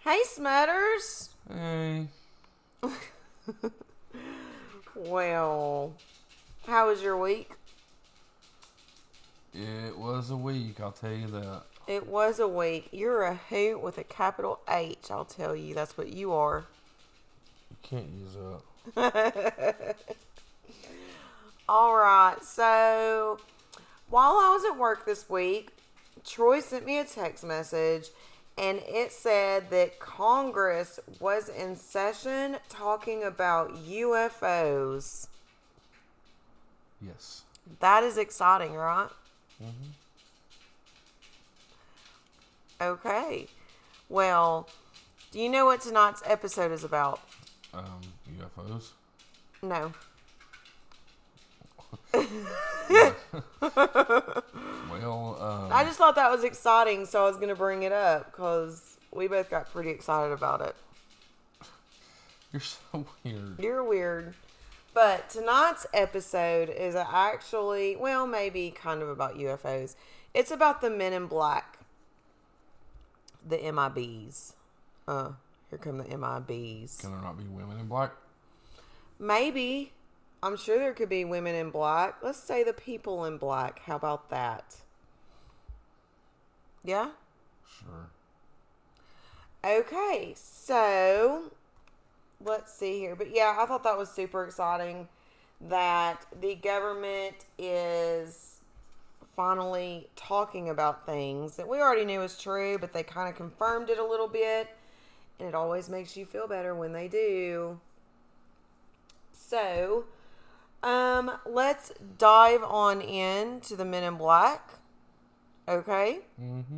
Hey, Smutters. Hey, Well, how was your week? it was a week, I'll tell you that. It was a week. You're a hoot with a capital H, I'll tell you. That's what you are. You can't use that. All right, so while I was at work this week, Troy sent me a text message and it said that Congress was in session talking about UFOs. Yes. That is exciting, right? Okay. Well, do you know what tonight's episode is about? UFOs? No. I just thought that was exciting, so I was going to bring it up because we both got pretty excited about it. You're so weird. You're weird. But tonight's episode is actually, well, maybe kind of about UFOs. It's about the Men in Black. The MIBs. Here come the MIBs. Can there not be women in black? Maybe. I'm sure there could be women in black. Let's say the people in black. How about that? Yeah? Sure. Okay, so let's see here. But yeah, I thought that was super exciting that the government is finally talking about things that we already knew was true, but they kind of confirmed it a little bit. And it always makes you feel better when they do. So, let's dive on in to the Men in Black. Okay? Mm-hmm.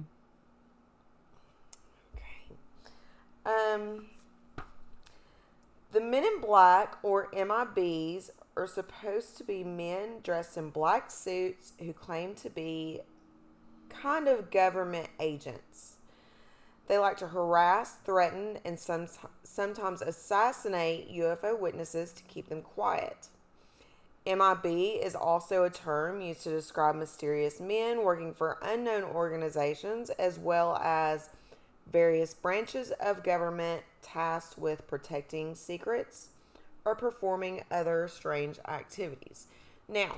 Okay. The Men in Black, or MIBs, are supposed to be men dressed in black suits who claim to be kind of government agents. They like to harass, threaten, and sometimes assassinate UFO witnesses to keep them quiet. MIB is also a term used to describe mysterious men working for unknown organizations as well as various branches of government tasked with protecting secrets or performing other strange activities. Now,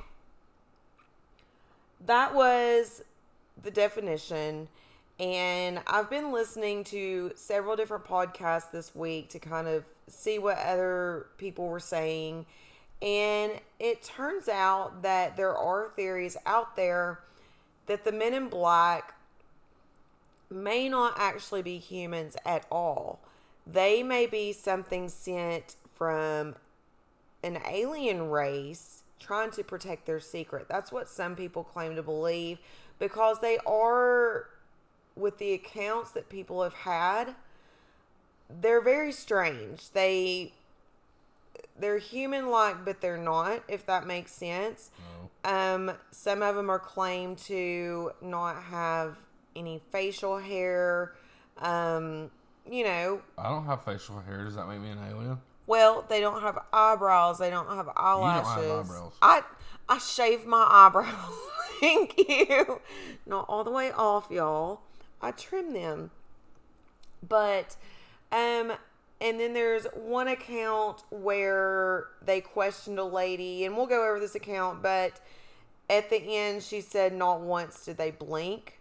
that was the definition, and I've been listening to several different podcasts this week to kind of see what other people were saying, and it turns out that there are theories out there that the Men in Black may not actually be humans at all. They may be something sent from an alien race trying to protect their secret. That's what some people claim to believe because they are, with the accounts that people have had, they're very strange. They're human-like, but they're not, if that makes sense. No. Some of them are claimed to not have any facial hair. You know. I don't have facial hair. Does that make me an alien? Well, they don't have eyebrows. They don't have eyelashes. You don't have eyebrows. I shave my eyebrows. Thank you. Not all the way off, y'all. I trim them. But, and then there's one account where they questioned a lady, and we'll go over this account, but at the end she said not once did they blink.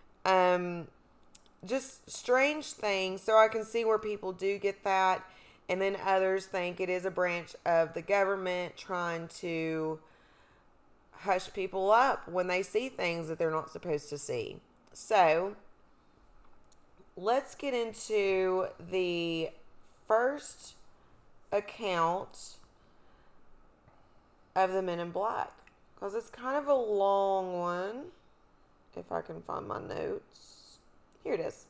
Just strange things. So I can see where people do get that. And then others think it is a branch of the government trying to hush people up when they see things that they're not supposed to see. So let's get into the first account of the Men in Black, because it's kind of a long one. If I can find my notes. Here it is.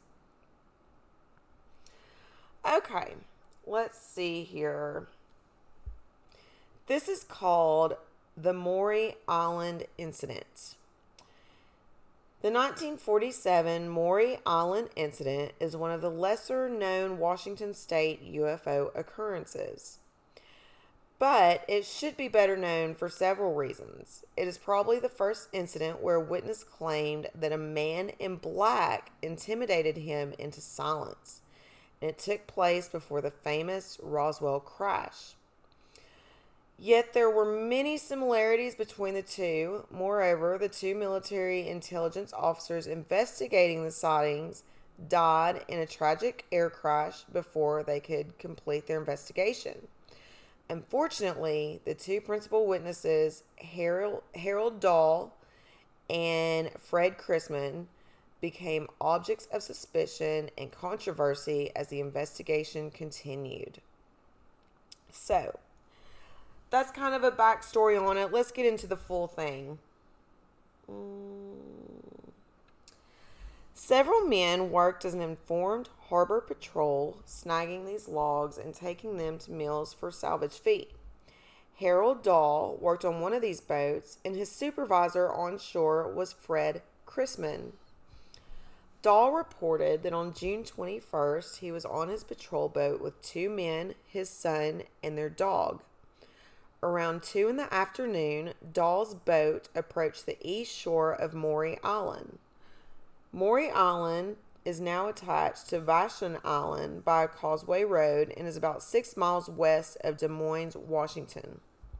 Okay, let's see here. This is called the Maury Island Incident. The 1947 Maury Island Incident is one of the lesser known Washington State UFO occurrences. But it should be better known for several reasons. It is probably the first incident where a witness claimed that a man in black intimidated him into silence and it took place before the famous Roswell crash. Yet there were many similarities between the two. Moreover, the two military intelligence officers investigating the sightings died in a tragic air crash before they could complete their investigation. Unfortunately, the two principal witnesses, Harold Dahl and Fred Chrisman, became objects of suspicion and controversy as the investigation continued. So, that's kind of a backstory on it. Let's get into the full thing. Several men worked as an informed harbor patrol, snagging these logs and taking them to mills for salvage fee. Harold Dahl worked on one of these boats, and his supervisor on shore was Fred Chrisman. Dahl reported that on June 21st, he was on his patrol boat with two men, his son, and their dog. Around 2 in the afternoon, Dahl's boat approached the east shore of Maury Island. Maury Island is now attached to Vashon Island by a causeway road and is about 6 miles west of Des Moines, Washington.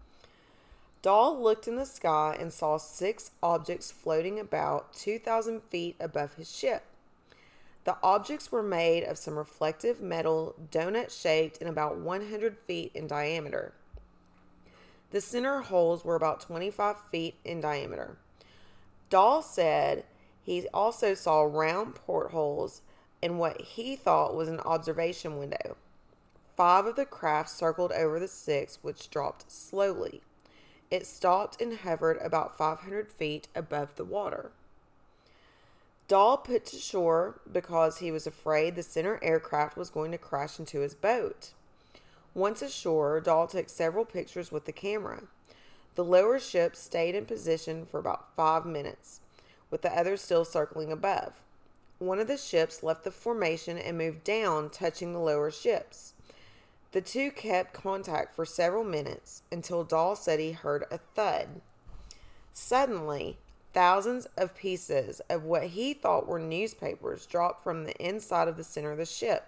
Dahl looked in the sky and saw 6 objects floating about 2,000 feet above his ship. The objects were made of some reflective metal, donut-shaped and about 100 feet in diameter. The center holes were about 25 feet in diameter. Dahl said he also saw round portholes in what he thought was an observation window. 5 of the craft circled over the 6, which dropped slowly. It stopped and hovered about 500 feet above the water. Dahl put to shore because he was afraid the center aircraft was going to crash into his boat. Once ashore, Dahl took several pictures with the camera. The lower ship stayed in position for about 5 minutes, with the others still circling above. One of the ships left the formation and moved down, touching the lower ships. The two kept contact for several minutes until Dahl said he heard a thud. Suddenly, thousands of pieces of what he thought were newspapers dropped from the inside of the center of the ship.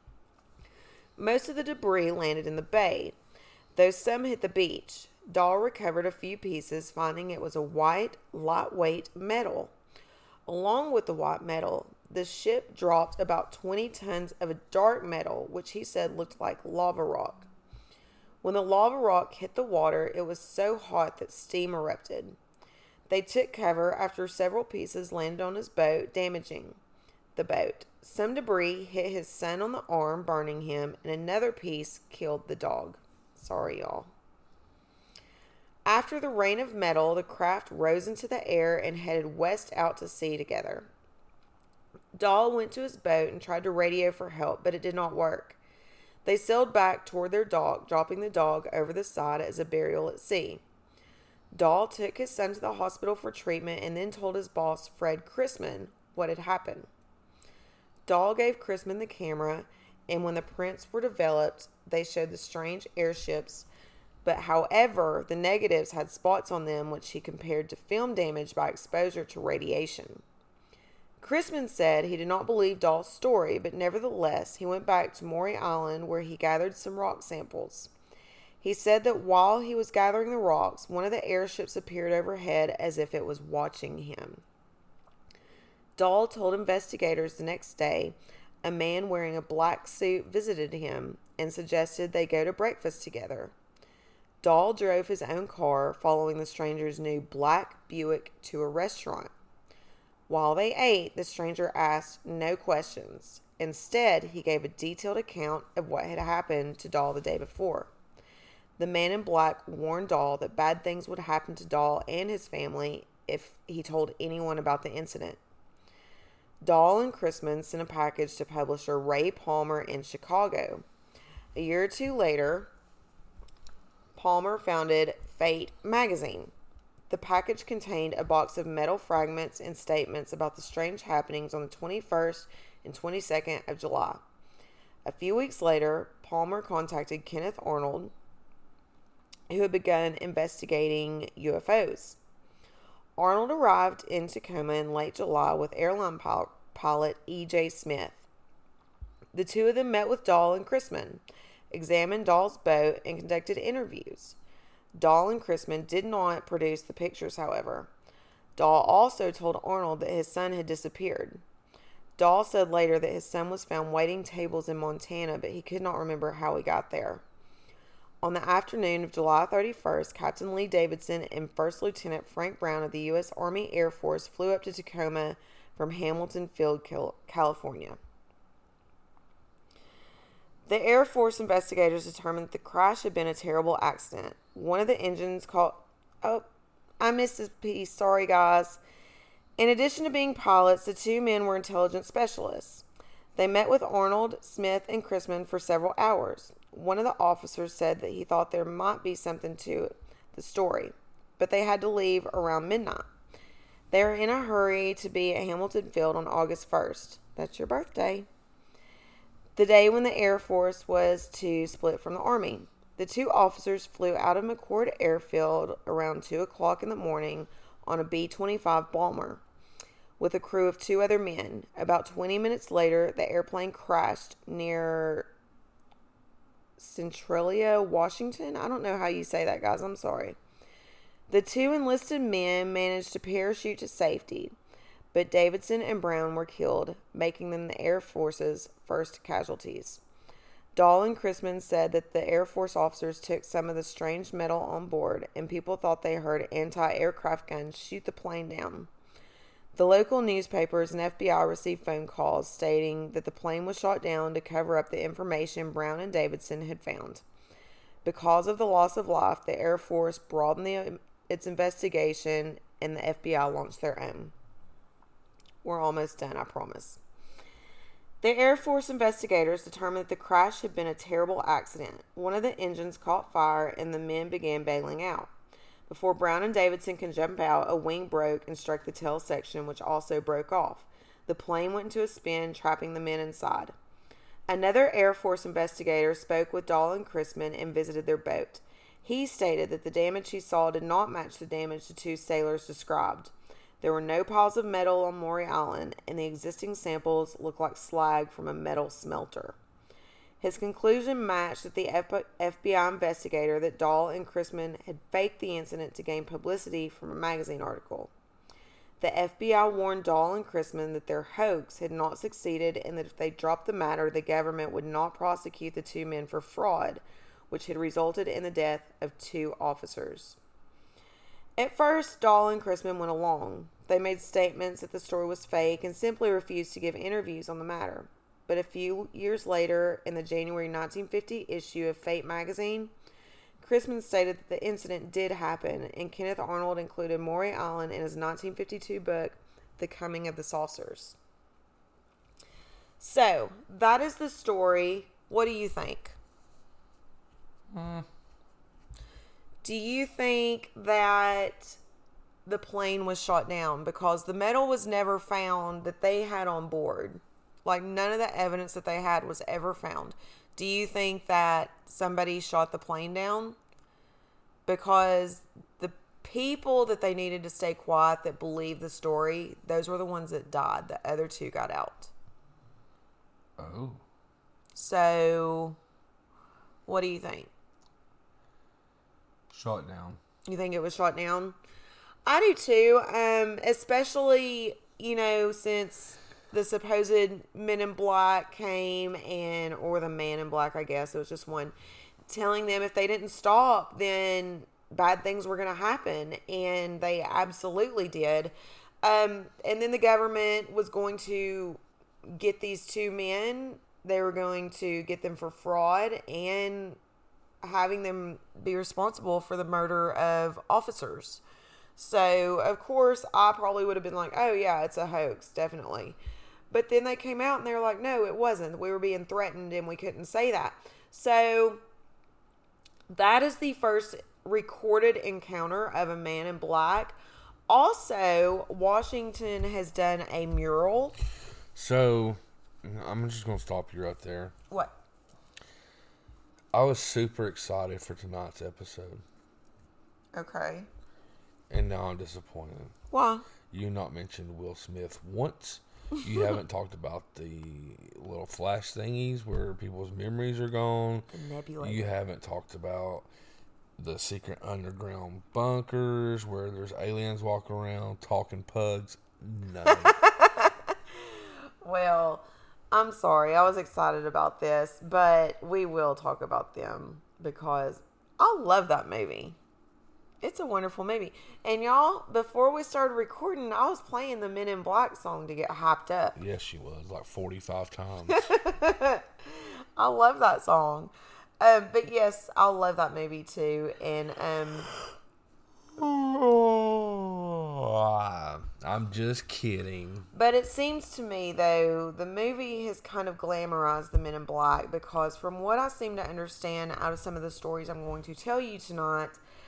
Most of the debris landed in the bay, though some hit the beach. Dahl recovered a few pieces, finding it was a white, lightweight metal. Along with the white metal, the ship dropped about 20 tons of a dark metal, which he said looked like lava rock. When the lava rock hit the water, it was so hot that steam erupted. They took cover after several pieces landed on his boat, damaging the boat. Some debris hit his son on the arm, burning him, and another piece killed the dog. Sorry, y'all. After the rain of metal, the craft rose into the air and headed west out to sea together. Dahl went to his boat and tried to radio for help, but it did not work. They sailed back toward their dock, dropping the dog over the side as a burial at sea. Dahl took his son to the hospital for treatment and then told his boss, Fred Chrisman, what had happened. Dahl gave Chrisman the camera, and when the prints were developed, they showed the strange airships, but however, the negatives had spots on them which he compared to film damage by exposure to radiation. Chrisman said he did not believe Dahl's story, but nevertheless, he went back to Maury Island where he gathered some rock samples. He said that while he was gathering the rocks, one of the airships appeared overhead as if it was watching him. Dahl told investigators the next day a man wearing a black suit visited him and suggested they go to breakfast together. Dahl drove his own car, following the stranger's new black Buick to a restaurant. While they ate, the stranger asked no questions. Instead, he gave a detailed account of what had happened to Dahl the day before. The man in black warned Dahl that bad things would happen to Dahl and his family if he told anyone about the incident. Dahl and Chrisman sent a package to publisher Ray Palmer in Chicago. A year or two later, Palmer founded Fate magazine. The package contained a box of metal fragments and statements about the strange happenings on the 21st and 22nd of July. A few weeks later, Palmer contacted Kenneth Arnold, who had begun investigating UFOs. Arnold arrived in Tacoma in late July with airline pilot E.J. Smith. The two of them met with Dahl and Chrisman, examined Dahl's boat, and conducted interviews. Dahl and Chrisman did not produce the pictures, however. Dahl also told Arnold that his son had disappeared. Dahl said later that his son was found waiting tables in Montana, but he could not remember how he got there. On the afternoon of July 31st, Captain Lee Davidson and First Lieutenant Frank Brown of the U.S. Army Air Force flew up to Tacoma from Hamilton Field, California. The Air Force investigators determined that the crash had been a terrible accident. One of the engines caught... Oh, I missed this piece. Sorry, guys. In addition to being pilots, the two men were intelligence specialists. They met with Arnold, Smith, and Chrisman for several hours. One of the officers said that he thought there might be something to the story, but they had to leave around midnight. They were in a hurry to be at Hamilton Field on August 1st. That's your birthday. The day when the Air Force was to split from the Army. The two officers flew out of McChord Airfield around 2 o'clock in the morning on a B-25 bomber with a crew of 2 other men. About 20 minutes later, the airplane crashed near Centralia, Washington. I don't know how you say that, guys. I'm sorry. The 2 enlisted men managed to parachute to safety, but Davidson and Brown were killed, making them the Air Force's first casualties. Dahl and Chrisman said that the Air Force officers took some of the strange metal on board, and people thought they heard anti-aircraft guns shoot the plane down. The local newspapers and FBI received phone calls stating that the plane was shot down to cover up the information Brown and Davidson had found. Because of the loss of life, the Air Force broadened its investigation, and the FBI launched their own. We're almost done, I promise. The Air Force investigators determined that the crash had been a terrible accident. One of the engines caught fire and the men began bailing out. Before Brown and Davidson could jump out, a wing broke and struck the tail section, which also broke off. The plane went into a spin, trapping the men inside. Another Air Force investigator spoke with Dahl and Chrisman and visited their boat. He stated that the damage he saw did not match the damage the 2 sailors described. There were no piles of metal on Maury Island, and the existing samples looked like slag from a metal smelter. His conclusion matched with the FBI investigator that Dahl and Chrisman had faked the incident to gain publicity from a magazine article. The FBI warned Dahl and Chrisman that their hoax had not succeeded and that if they dropped the matter, the government would not prosecute the 2 men for fraud, which had resulted in the death of 2 officers. At first, Dahl and Chrisman went along. They made statements that the story was fake and simply refused to give interviews on the matter. But a few years later, in the January 1950 issue of Fate magazine, Chrisman stated that the incident did happen, and Kenneth Arnold included Maury Island in his 1952 book, The Coming of the Saucers. So, that is the story. What do you think? Do you think that the plane was shot down? Because the metal was never found that they had on board. Like, none of the evidence that they had was ever found. Do you think that somebody shot the plane down? Because the people that they needed to stay quiet that believed the story, those were the ones that died. The other 2 got out. Oh. So, what do you think? Shot down. You think it was shot down? I do too. Especially, since the supposed Men in Black came or the Man in Black, I guess, it was just one, telling them if they didn't stop, then bad things were going to happen. And they absolutely did. And then the government was going to get these 2 men. They were going to get them for fraud and having them be responsible for the murder of officers. So, of course, I probably would have been like, oh, yeah, it's a hoax, definitely. But then they came out and they were like, no, it wasn't. We were being threatened and we couldn't say that. So, that is the first recorded encounter of a Man in Black. Also, Washington has done a mural. So, I'm just going to stop you right there. What? I was super excited for tonight's episode. Okay. And now I'm disappointed. Why? You not mentioned Will Smith once You haven't talked about the little flash thingies where people's memories are gone. The nebula. You haven't talked about the secret underground bunkers where there's aliens walking around talking pugs. None. Well, I'm sorry. I was excited about this, but we will talk about them because I love that movie. It's a wonderful movie. And y'all, before we started recording, I was playing the Men in Black song to get hyped up. Yes, she was. Like 45 times. I love that song. But yes, I love that movie too. And I'm just kidding. but it seems to me, though, the movie has kind of glamorized the Men in Black because from what I seem to understand out of some of the stories I'm going to tell you tonight,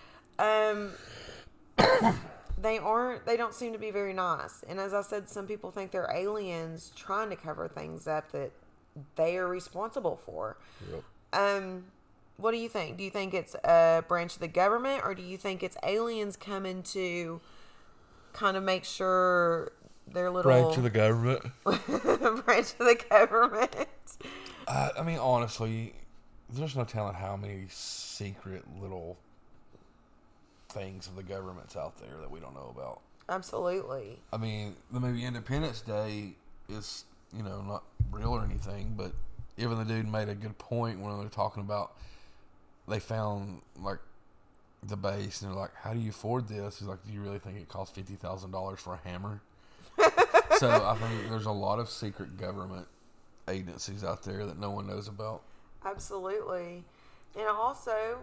they don't seem to be very nice. And as I said, some people think they're aliens trying to cover things up that they are responsible for. Yep. What do you think? Do you think it's a branch of the government, or do you think it's aliens coming to kind of make sure their little Branch of the government. branch of the government? I mean, honestly, there's no telling how many secret little things of the government's out there that we don't know about. Absolutely. I mean, the movie Independence Day is, not real or anything, but even the dude made a good point when they were talking about they found, like, the base, and they're like, how do you afford this? He's like, do you really think it costs $50,000 for a hammer? So I think there's a lot of secret government agencies out there that no one knows about. Absolutely. And also,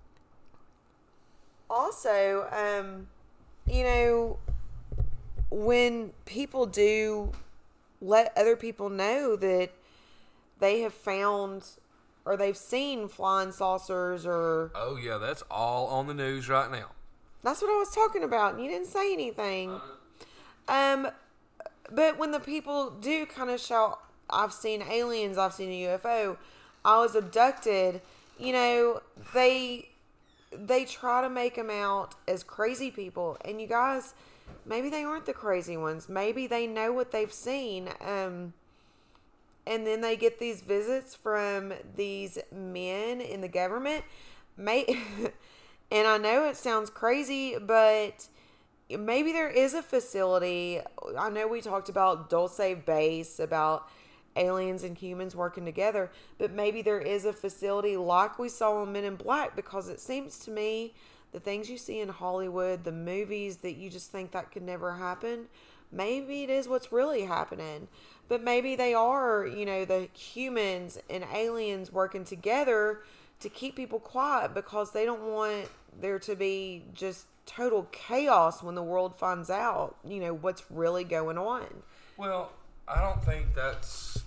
when people do let other people know that they have found or they've seen flying saucers, or Oh, yeah, that's all on the news right now. that's what I was talking about, and you didn't say anything. But when the people do kind of shout, I've seen aliens, I've seen a UFO, I was abducted, they try to make them out as crazy people. And you guys, maybe they aren't the crazy ones. Maybe they know what they've seen. And then they get these visits from these men in the government. And I know it sounds crazy, but maybe there is a facility. I know we talked about Dulce Base, about aliens and humans working together, but maybe there is a facility like we saw in Men in Black, because it seems to me the things you see in Hollywood, the movies that you just think that could never happen, maybe it is what's really happening. But maybe they are, the humans and aliens working together to keep people quiet because they don't want there to be just total chaos when the world finds out, what's really going on. Well, I don't think that's.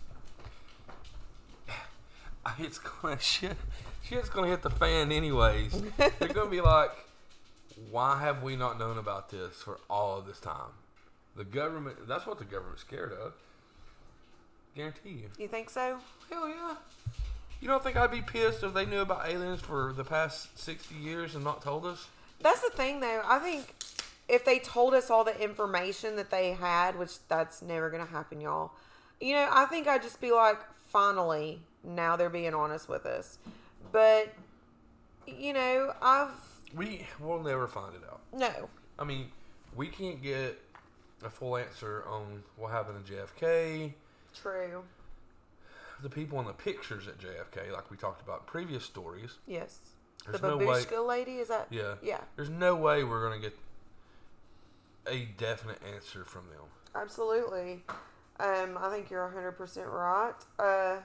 It's gonna shit's gonna hit the fan anyways. They're gonna be like, why have we not known about this for all of this time? The government. That's what the government's scared of. Guarantee you. You think so? Hell yeah. You don't think I'd be pissed if they knew about aliens for the past 60 years and not told us? That's the thing, though. I think if they told us all the information that they had, which that's never going to happen, y'all. I think I'd just be like, finally, now they're being honest with us. But, We'll never find it out. No. I mean, we can't get a full answer on what happened to JFK. True. The people in the pictures at JFK, like we talked about in previous stories. Yes. There's the no way. babushka lady, is that? Yeah. Yeah. There's no way we're going to get a definite answer from them. Absolutely. I think you're 100% right.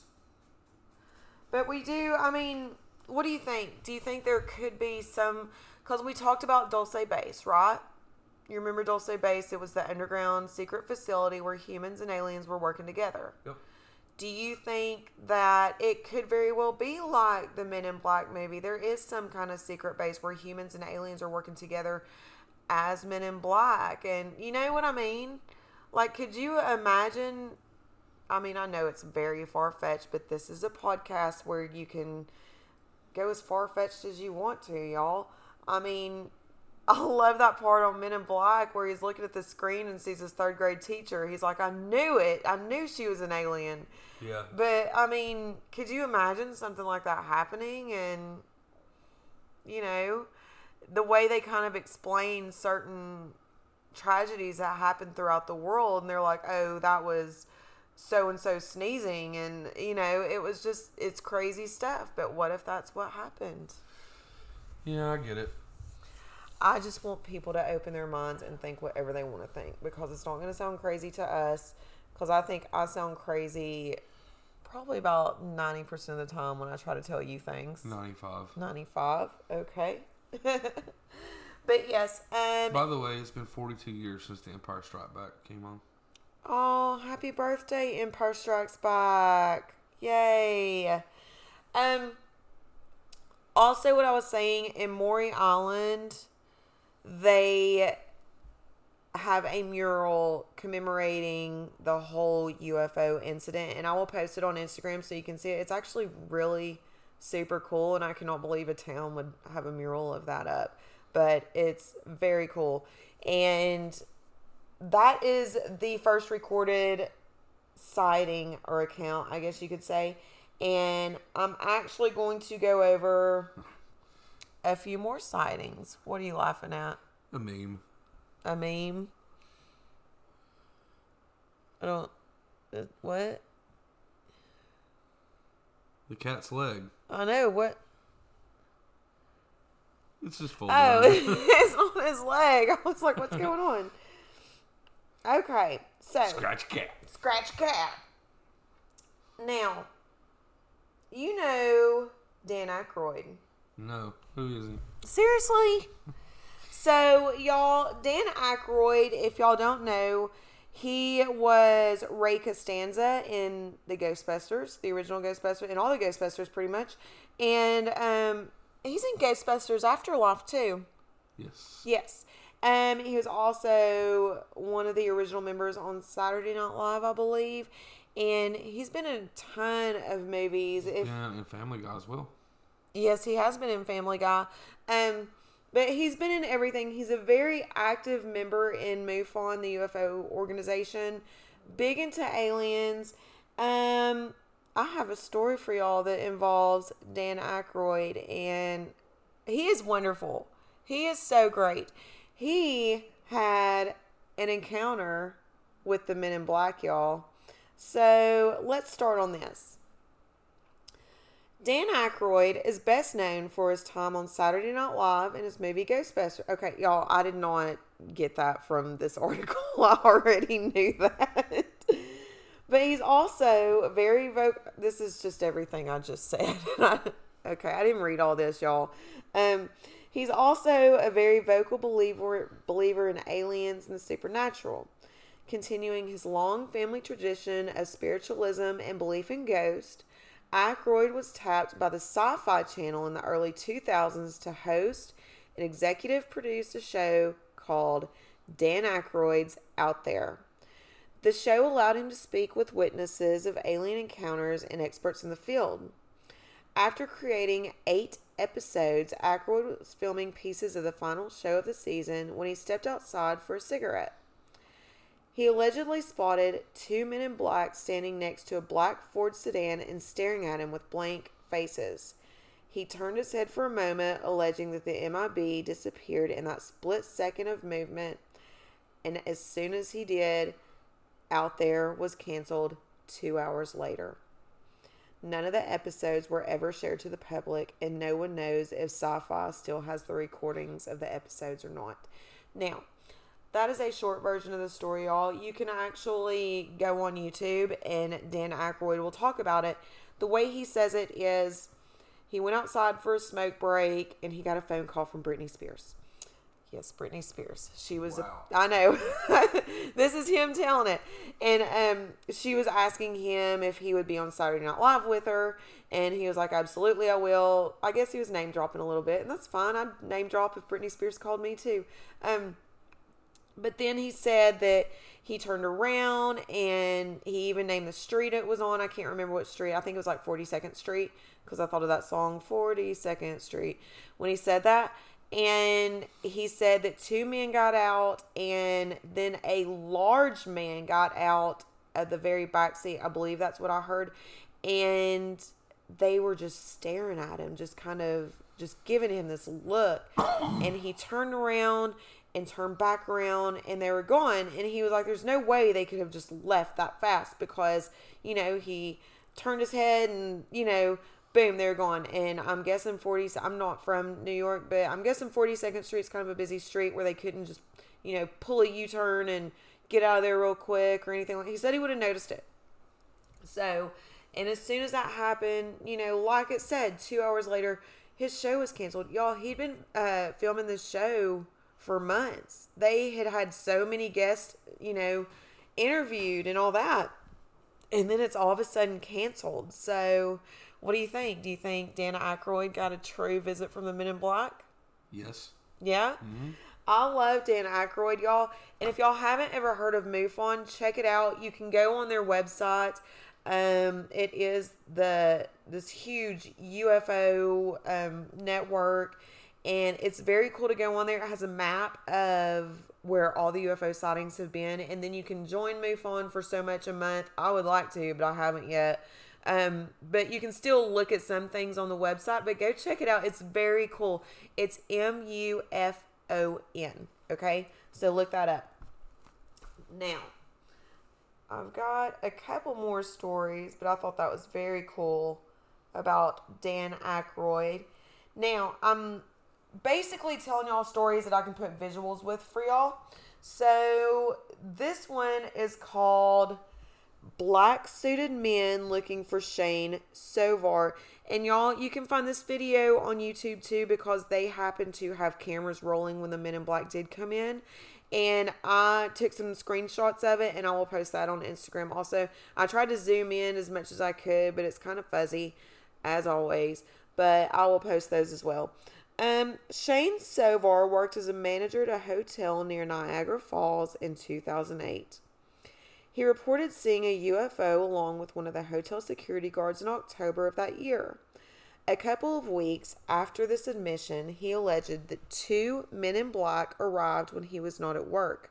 But we do, what do you think? Do you think there could be some, because we talked about Dulce Base, right? You remember Dulce Base? It was the underground secret facility where humans and aliens were working together. Yep. Do you think that it could very well be like the Men in Black movie? There is some kind of secret base where humans and aliens are working together as Men in Black. And you know what I mean? Like, could you imagine? I know it's very far-fetched, but this is a podcast where you can go as far-fetched as you want to, y'all. I love that part on Men in Black where he's looking at the screen and sees his third grade teacher. He's like, I knew it. I knew she was an alien. Yeah. But, I mean, could you imagine something like that happening? And, you know, the way they kind of explain certain tragedies that happen throughout the world. And they're like, oh, that was so-and-so sneezing. And, you know, it's crazy stuff. But what if that's what happened? Yeah, I get it. I just want people to open their minds and think whatever they want to think, because it's not going to sound crazy to us, because I think I sound crazy probably about 90% of the time when I try to tell you things. 95. Okay. But yes. By the way, it's been 42 years since The Empire Strikes Back came on. Oh, happy birthday, Empire Strikes Back. Yay. Also, what I was saying, in Maury Island, they have a mural commemorating the whole UFO incident, and I will post it on Instagram so you can see it. It's actually really super cool, and I cannot believe a town would have a mural of that up, but it's very cool. And that is the first recorded sighting or account, I guess you could say. And I'm actually going to go over a few more sightings. What are you laughing at? A meme. A meme? I don't... What? The cat's leg. I know, what? It's just folded. Oh, it's on his leg. I was like, what's going on? Okay, so... Scratch cat. Scratch cat. Now, you know Dan Aykroyd. No, who is he? Seriously? So, y'all, Dan Aykroyd, if y'all don't know, he was Ray Costanza in the Ghostbusters, the original Ghostbusters, and all the Ghostbusters pretty much. And he's in Ghostbusters Afterlife too. Yes. Yes. He was also one of the original members on Saturday Night Live, I believe. And he's been in a ton of movies. Yeah, and Family Guy as well. Yes, he has been in Family Guy. But he's been in everything. He's a very active member in MUFON, the UFO organization. Big into aliens. I have a story for y'all that involves Dan Aykroyd, and he is wonderful. He is so great. He had an encounter with the Men in Black, y'all. So let's start on this. Dan Aykroyd is best known for his time on Saturday Night Live and his movie Ghostbusters. Okay, y'all, I did not get that from this article. I already knew that. But he's also very vocal. This is just everything I just said. Okay, I didn't read all this, y'all. He's also a very vocal believer in aliens and the supernatural. Continuing his long family tradition of spiritualism and belief in ghosts, Aykroyd was tapped by the Sci-Fi Channel in the early 2000s to host and executive produce a show called Dan Aykroyd's Out There. The show allowed him to speak with witnesses of alien encounters and experts in the field. After creating 8 episodes, Aykroyd was filming pieces of the final show of the season when he stepped outside for a cigarette. He allegedly spotted 2 men in black standing next to a black Ford sedan and staring at him with blank faces. He turned his head for a moment, alleging that the MIB disappeared in that split second of movement, and as soon as he did, Out There was canceled 2 hours later. None of the episodes were ever shared to the public, and no one knows if Sci-Fi still has the recordings of the episodes or not. Now, that is a short version of the story, y'all. You can actually go on YouTube, and Dan Aykroyd will talk about it. The way he says it is, he went outside for a smoke break, and he got a phone call from Britney Spears. Yes, Britney Spears. She was, Wow. I know. This is him telling it. And she was asking him if he would be on Saturday Night Live with her. And he was like, absolutely, I will. I guess he was name dropping a little bit. And that's fine. I'd name drop if Britney Spears called me too. But then he said that he turned around and he even named the street it was on. I can't remember what street. I think it was like 42nd Street, because I thought of that song, 42nd Street, when he said that. And he said that two men got out, and then a large man got out of the very back seat. I believe that's what I heard. And they were just staring at him, just kind of just giving him this look. And he turned around and turned back around, and they were gone. And he was like, there's no way they could have just left that fast, because, you know, he turned his head and, you know, boom, they're gone. And I'm guessing I'm not from New York, but I'm guessing 42nd Street's kind of a busy street where they couldn't just, you know, pull a U-turn and get out of there real quick or anything. He said he would have noticed it. So, and as soon as that happened, you know, like it said, 2 hours later, his show was canceled. Y'all, he'd been filming this show for months. They had had so many guests, you know, interviewed and all that. And then it's all of a sudden canceled. So, what do you think? Do you think Dan Aykroyd got a true visit from the Men in Black? Yes. Yeah? Mm-hmm. I love Dan Aykroyd, y'all. And if y'all haven't ever heard of MUFON, check it out. You can go on their website. It is this huge UFO network, and it's very cool to go on there. It has a map of where all the UFO sightings have been, and then you can join MUFON for so much a month. I would like to, but I haven't yet. But you can still look at some things on the website, but go check it out. It's very cool. It's MUFON. Okay, so look that up. Now, I've got a couple more stories, but I thought that was very cool about Dan Aykroyd. Now, I'm basically telling y'all stories that I can put visuals with for y'all. So, this one is called Black Suited Men Looking for Shane Sovar. And y'all, you can find this video on YouTube too, because they happen to have cameras rolling when the Men in Black did come in. And I took some screenshots of it, and I will post that on Instagram also. I tried to zoom in as much as I could, but it's kind of fuzzy, as always. But I will post those as well. Shane Sovar worked as a manager at a hotel near Niagara Falls in 2008. He reported seeing a UFO along with one of the hotel security guards in October of that year. A couple of weeks after this admission, he alleged that two men in black arrived when he was not at work.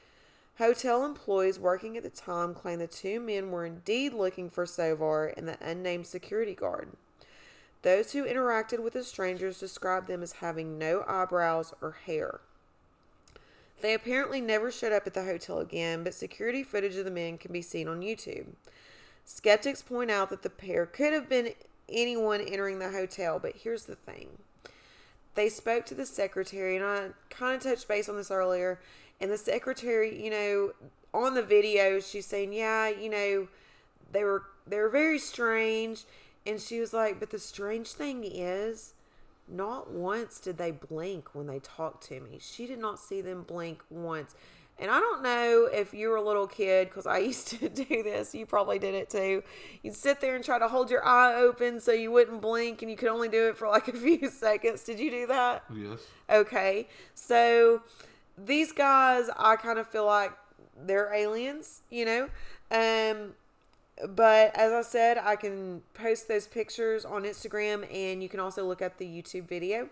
Hotel employees working at the time claimed the two men were indeed looking for Sovar and the unnamed security guard. Those who interacted with the strangers described them as having no eyebrows or hair. They apparently never showed up at the hotel again, but security footage of the men can be seen on YouTube. Skeptics point out that the pair could have been anyone entering the hotel, but here's the thing. They spoke to the secretary, and I kind of touched base on this earlier, and the secretary, you know, on the video, she's saying, yeah, you know, they were very strange, and she was like, but the strange thing is, not once did they blink when they talked to me. She did not see them blink once. And I don't know if you were a little kid, because I used to do this. You probably did it too. You'd sit there and try to hold your eye open so you wouldn't blink, and you could only do it for like a few seconds. Did you do that? Yes. Okay. So these guys, I kind of feel like they're aliens, you know. But as I said, I can post those pictures on Instagram, and you can also look up the YouTube video.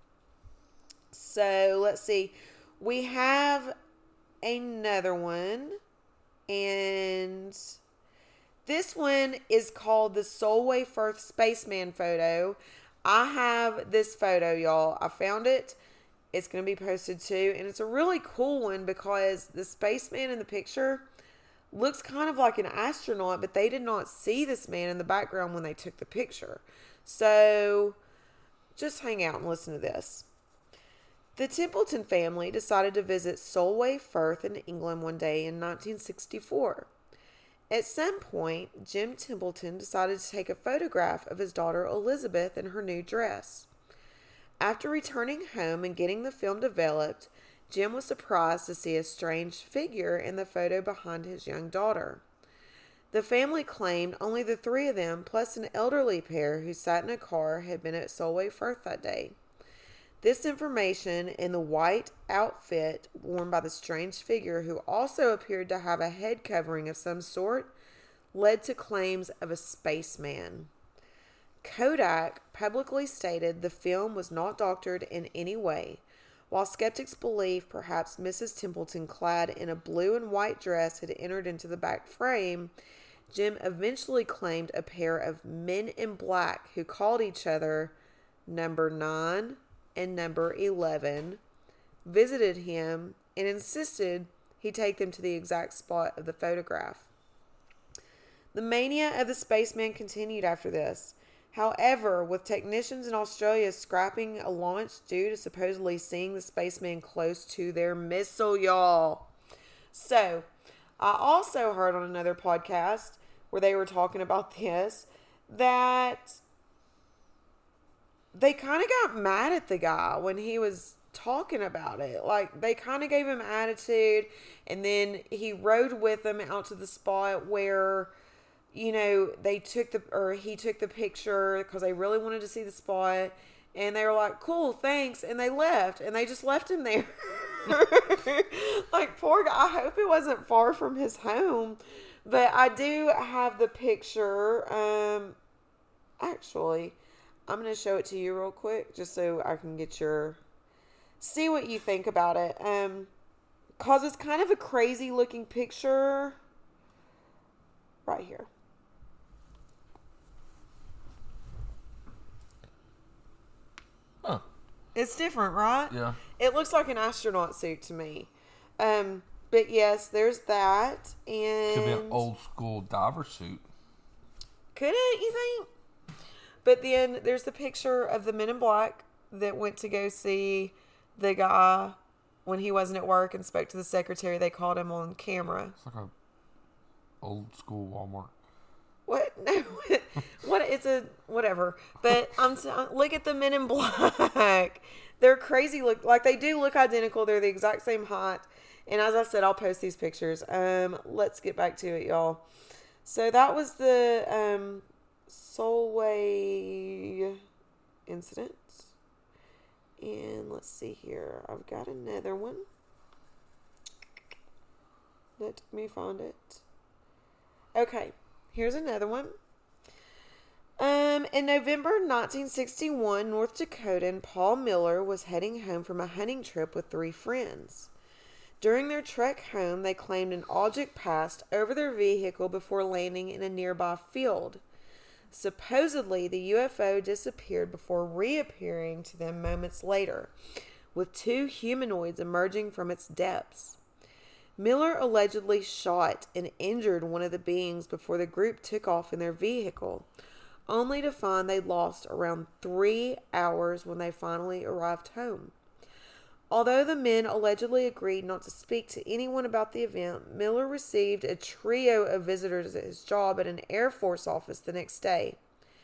So let's see. We have another one, and this one is called the Solway Firth Spaceman photo. I have this photo, y'all. I found it. It's going to be posted too, and it's a really cool one because the spaceman in the picture looks kind of like an astronaut, but they did not see this man in the background when they took the picture. So just hang out and listen to this. The Templeton family decided to visit Solway Firth in England one day in 1964. At some point, Jim Templeton decided to take a photograph of his daughter Elizabeth in her new dress. After returning home and getting the film developed, Jim was surprised to see a strange figure in the photo behind his young daughter. The family claimed only the three of them, plus an elderly pair who sat in a car, had been at Solway Firth that day. This information and the white outfit worn by the strange figure, who also appeared to have a head covering of some sort, led to claims of a spaceman. Kodak publicly stated the film was not doctored in any way. While skeptics believe perhaps Mrs. Templeton, clad in a blue and white dress, had entered into the back frame, Jim eventually claimed a pair of men in black who called each other number 9 and number 11 visited him and insisted he take them to the exact spot of the photograph. The mania of the spaceman continued after this. However, with technicians in Australia scrapping a launch due to supposedly seeing the spaceman close to their missile, y'all. So, I also heard on another podcast where they were talking about this, that they kind of got mad at the guy when he was talking about it. Like, they kind of gave him attitude, and then he rode with them out to the spot where, you know, he took the picture because they really wanted to see the spot, and they were like, cool, thanks, and they left, and they just left him there. Like, poor guy. I hope it wasn't far from his home, but I do have the picture. Actually, I'm going to show it to you real quick just so I can see what you think about it. Cause it's kind of a crazy looking picture right here. Huh. It's different, right? Yeah. It looks like an astronaut suit to me. But yes, there's that. And Could be an old school diver suit. Could it, you think? But then there's the picture of the men in black that went to go see the guy when he wasn't at work and spoke to the secretary. They called him on camera. It's like a old school Walmart. What? No. What? It's a whatever. But look at the men in black. They're crazy. They do look identical. They're the exact same height. And as I said, I'll post these pictures. Let's get back to it, y'all. So that was the Solway incident. And let's see here. I've got another one. Let me find it. Okay, here's another one. In November 1961, North Dakotan Paul Miller was heading home from a hunting trip with 3 friends. During their trek home, they claimed an object passed over their vehicle before landing in a nearby field. Supposedly, the UFO disappeared before reappearing to them moments later, with 2 humanoids emerging from its depths. Miller allegedly shot and injured one of the beings before the group took off in their vehicle, only to find they'd lost around 3 hours when they finally arrived home. Although the men allegedly agreed not to speak to anyone about the event, Miller received a trio of visitors at his job at an Air Force office the next day.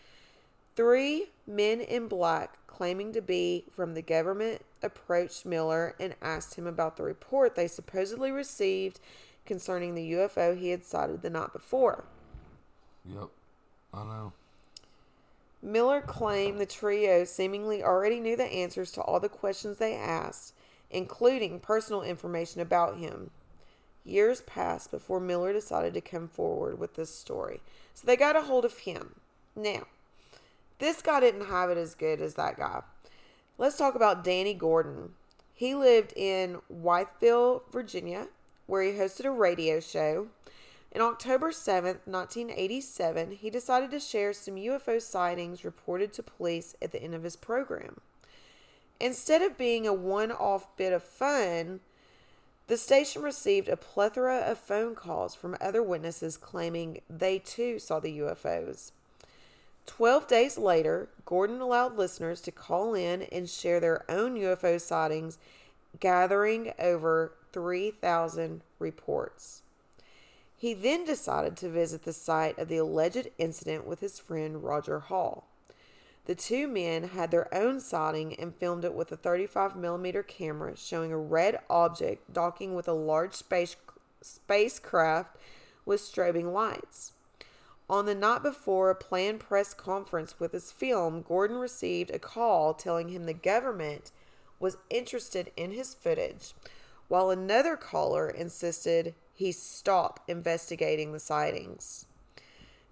3 men in black, claiming to be from the government, approached Miller and asked him about the report they supposedly received concerning the UFO he had sighted the night before. Yep, I know. Miller claimed the trio seemingly already knew the answers to all the questions they asked, including personal information about him. Years passed before Miller decided to come forward with this story. So they got a hold of him. Now, this guy didn't have it as good as that guy. Let's talk about Danny Gordon. He lived in Wytheville, Virginia, where he hosted a radio show. On October 7th, 1987, he decided to share some UFO sightings reported to police at the end of his program. Instead of being a one-off bit of fun, the station received a plethora of phone calls from other witnesses claiming they too saw the UFOs. 12 days later, Gordon allowed listeners to call in and share their own UFO sightings, gathering over 3,000 reports. He then decided to visit the site of the alleged incident with his friend Roger Hall. The 2 men had their own sighting and filmed it with a 35mm camera showing a red object docking with a large spacecraft with strobing lights. On the night before a planned press conference with his film, Gordon received a call telling him the government was interested in his footage, while another caller insisted he stop investigating the sightings.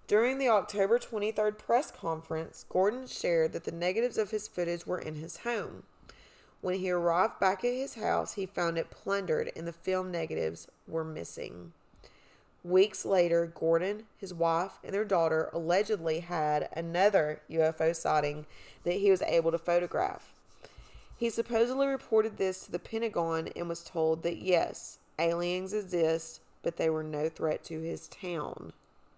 During the October 23rd press conference, Gordon shared that the negatives of his footage were in his home. When he arrived back at his house, he found it plundered and the film negatives were missing. Weeks later, Gordon, his wife, and their daughter allegedly had another UFO sighting that he was able to photograph. He supposedly reported this to the Pentagon and was told that yes, aliens exist, but they were no threat to his town.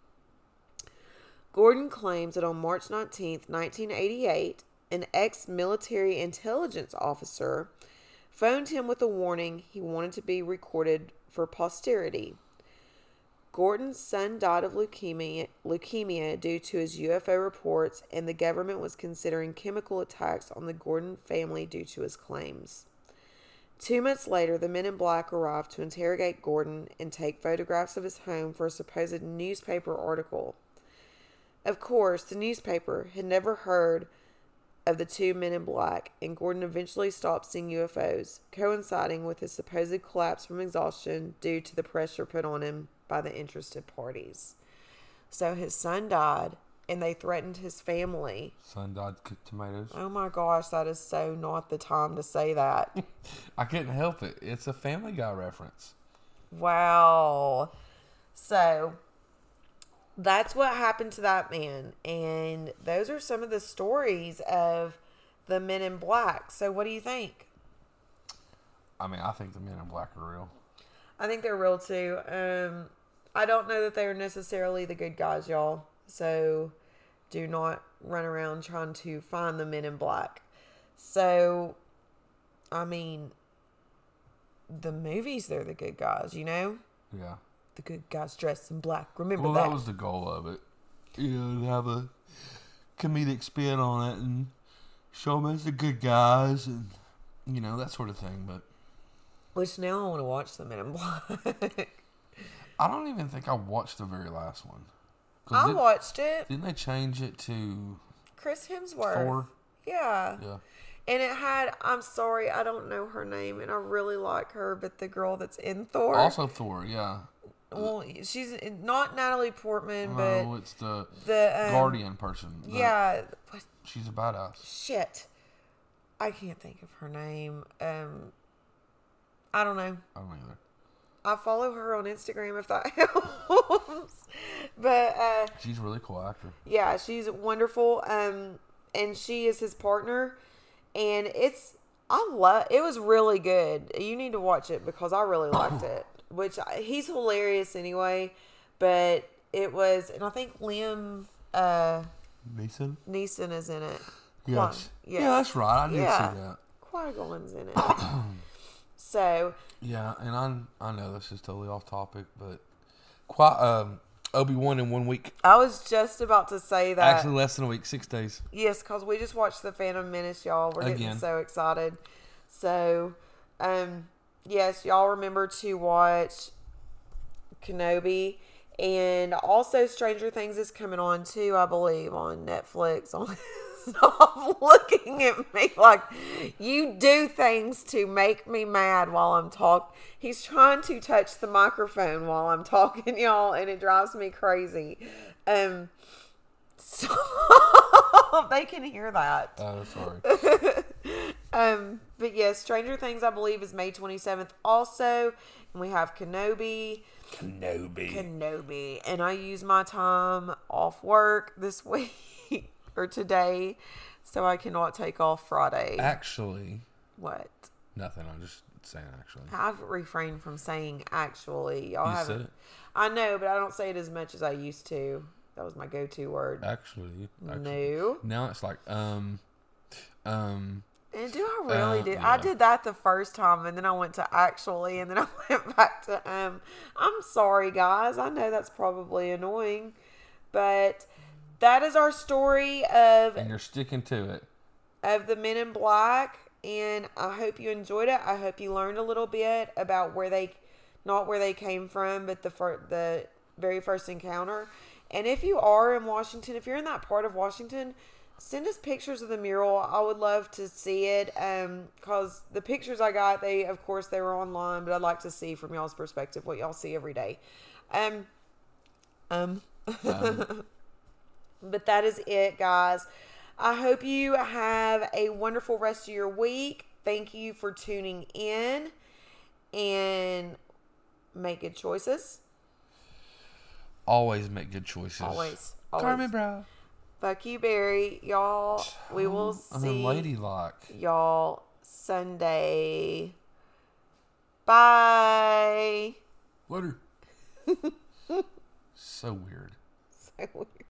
Gordon claims that on March 19, 1988, an ex-military intelligence officer phoned him with a warning he wanted to be recorded for posterity. Gordon's son died of leukemia due to his UFO reports, and the government was considering chemical attacks on the Gordon family due to his claims. 2 months later, the men in black arrived to interrogate Gordon and take photographs of his home for a supposed newspaper article. Of course, the newspaper had never heard of the 2 men in black, and Gordon eventually stopped seeing UFOs, coinciding with his supposed collapse from exhaustion due to the pressure put on him by the interested parties. So his son died, and they threatened his family. Son died cooked tomatoes. Oh my gosh, that is so not the time to say that. I couldn't help it. It's a Family Guy reference. Wow. So that's what happened to that man. And those are some of the stories of the men in black. So what do you think? I mean, I think the men in black are real. I think they're real too. I don't know that they're necessarily the good guys, y'all. So do not run around trying to find the men in black. So, I mean, the movies, they're the good guys, you know? Yeah. The good guys dressed in black. Remember Well, that. that was the goal of it. You know, to have a comedic spin on it and show them as the good guys and, you know, that sort of thing. But Which now I want to watch the men in black. I don't even think I watched the very last one. I watched it. Didn't they change it to Chris Hemsworth. Thor? Yeah. Yeah. And it had, I'm sorry, I don't know her name, and I really like her, but the girl that's in Thor. Also Thor, yeah. Well, she's not Natalie Portman, No, but it's the the Guardian person. Yeah. What? She's a badass. Shit. I can't think of her name. I don't know. I don't either. I follow her on Instagram if that helps. But She's a really cool actor. yeah, she's wonderful. And she is his partner, and it was really good. You need to watch it because I really liked it. He's hilarious anyway, but it was, and I think Liam Neeson is in it. Yes. Yeah, that's right. I did see that. Qui-Gon's in it. So yeah, and I know this is totally off topic, but Obi-Wan in 1 week. I was just about to say that. Actually, less than a week, 6 days. Yes, because we just watched The Phantom Menace, y'all. We're getting Again. so excited. So, yes, y'all remember to watch Kenobi. And also Stranger Things is coming on too, I believe, on Netflix. Stop looking at me like you do things to make me mad while I'm talking. He's trying to touch the microphone while I'm talking, y'all, and it drives me crazy. Stop. They can hear that. Oh, sorry. But yes, Stranger Things, I believe, is May 27th also. And we have Kenobi. And I use my time off work this week or today, so I cannot take off Friday. Actually. What? Nothing. I'm just saying actually. I've refrained from saying actually. Y'all You haven't. said it. I know, but I don't say it as much as I used to. That was my go-to word. Actually. No. Now it's like, And do I really do? yeah. I did that the first time, and then I went to actually, and then I went back to I'm sorry, guys. I know that's probably annoying, but that is our story of and you're sticking to it. Of the Men in Black, and I hope you enjoyed it. I hope you learned a little bit about not where they came from, but the very first encounter. And if you are in Washington, if you're in that part of Washington, send us pictures of the mural. I would love to see it, because the pictures I got, they were online, but I'd like to see from y'all's perspective what y'all see every day. But that is it, guys. I hope you have a wonderful rest of your week. Thank you for tuning in and make good choices. Always make good choices. Always. Carmen, bro. Fuck you, Barry. Y'all, we will I'm see ladylike. y'all Sunday. Bye. Later. So weird. So weird.